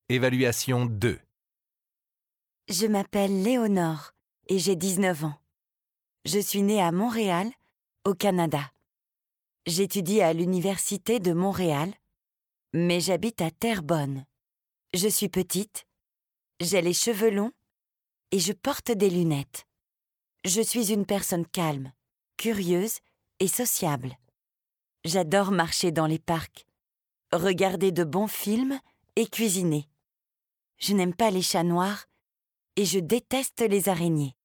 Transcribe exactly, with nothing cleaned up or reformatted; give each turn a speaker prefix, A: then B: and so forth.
A: Évaluation deux.
B: Je m'appelle Léonore et j'ai dix-neuf ans. Je suis née à Montréal, au Canada. J'étudie à l'Université de Montréal, mais j'habite à Terrebonne. Je suis petite, j'ai les cheveux longs et je porte des lunettes. Je suis une personne calme, curieuse et sociable. J'adore marcher dans les parcs, regarder de bons films et cuisiner. Je n'aime pas les chats noirs et je déteste les araignées.